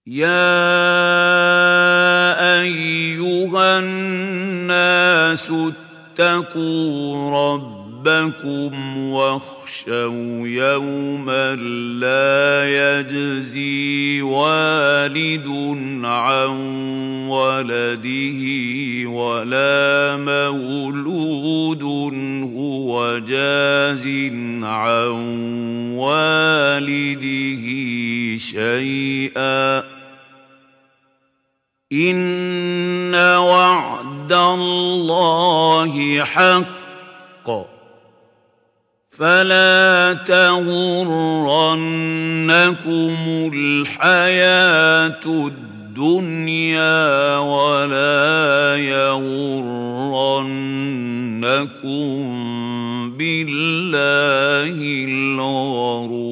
يَا أَيُّهَا النَّاسُ اتَّقُوا رَبَّكُمْ وَاخْشَوْا يَوْمًا لَّا يَجْزِي وَالِدٌ عَن وَلَدِهِ وَلَا مَوْلُودٌ هُوَ جَازٍ عَن وَالِدِهِ شَيْئًا ۚ إِنَّ وَعْدَ اللَّهِ حَقٌّ ۖ فَلَا تَغُرَّنَّكُمُ الْحَيَاةُ الدُّنْيَا وَلَا يَغُرَّنَّكُم بِاللَّهِ الْغَرُورُ.